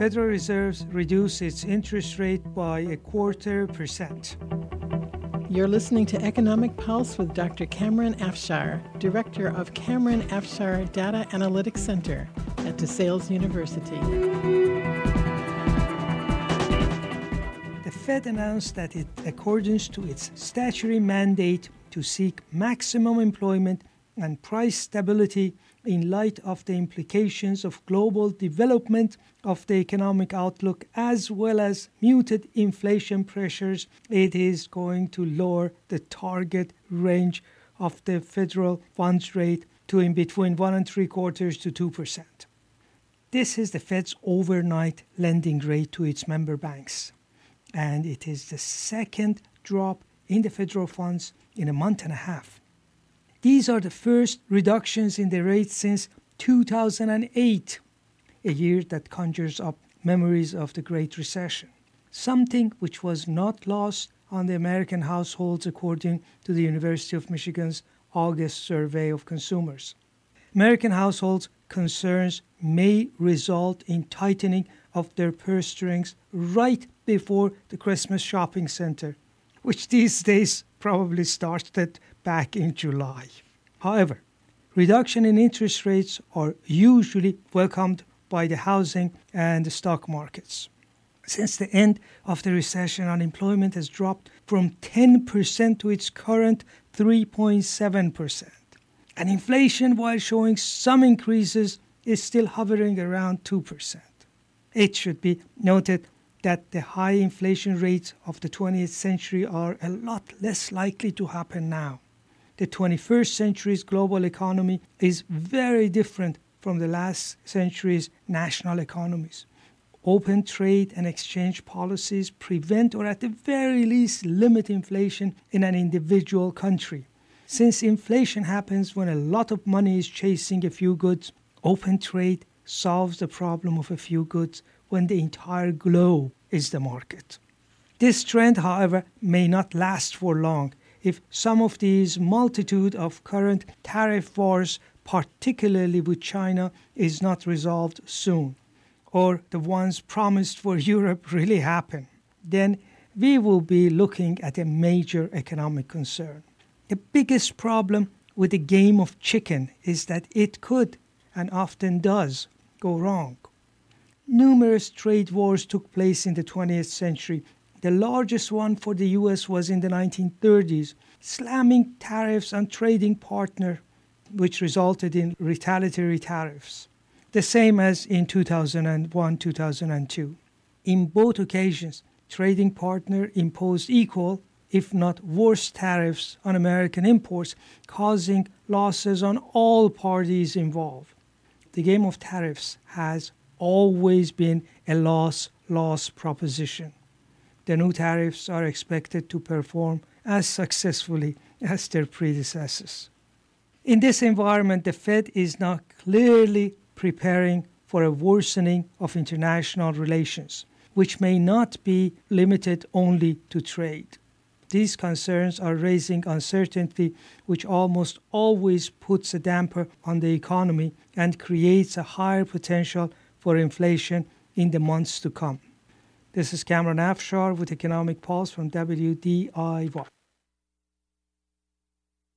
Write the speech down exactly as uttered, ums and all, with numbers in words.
Federal Reserve reduced its interest rate by a quarter percent. You're listening to Economic Pulse with Doctor Cameron Afshar, Director of Cameron Afshar Data Analytics Center at DeSales University. The Fed announced that in accordance to its statutory mandate to seek maximum employment and price stability in light of the implications of global development of the economic outlook as well as muted inflation pressures, it is going to lower the target range of the federal funds rate to in between one and three quarters to two percent. This is the Fed's overnight lending rate to its member banks, and it is the second drop in the federal funds in a month and a half. These are the first reductions in the rate since two thousand eight, a year that conjures up memories of the Great Recession, something which was not lost on the American households according to the University of Michigan's August survey of consumers. American households' concerns may result in tightening of their purse strings right before the Christmas shopping center, which these days probably started back in July. However, reduction in interest rates are usually welcomed by the housing and the stock markets. Since the end of the recession, unemployment has dropped from ten percent to its current three point seven percent. And inflation, while showing some increases, is still hovering around two percent. It should be noted that the high inflation rates of the twentieth century are a lot less likely to happen now. The twenty-first century's global economy is very different from the last century's national economies. Open trade and exchange policies prevent or at the very least limit inflation in an individual country. Since inflation happens when a lot of money is chasing a few goods, open trade solves the problem of a few goods when the entire globe is the market. This trend, however, may not last for long if some of these multitude of current tariff wars, particularly with China, is not resolved soon, or the ones promised for Europe really happen. Then we will be looking at a major economic concern. The biggest problem with the game of chicken is that it could, and often does, go wrong. Numerous trade wars took place in the twentieth century. The largest one for the U S was in the nineteen thirties, slamming tariffs on trading partner, which resulted in retaliatory tariffs, the same as in two thousand one to two thousand two. In both occasions, trading partner imposed equal, if not worse, tariffs on American imports, causing losses on all parties involved. The game of tariffs has always been a loss-loss proposition. The new tariffs are expected to perform as successfully as their predecessors. In this environment, the Fed is now clearly preparing for a worsening of international relations, which may not be limited only to trade. These concerns are raising uncertainty, which almost always puts a damper on the economy and creates a higher potential for inflation in the months to come. This is Cameron Afshar with Economic Pulse from W D I Y.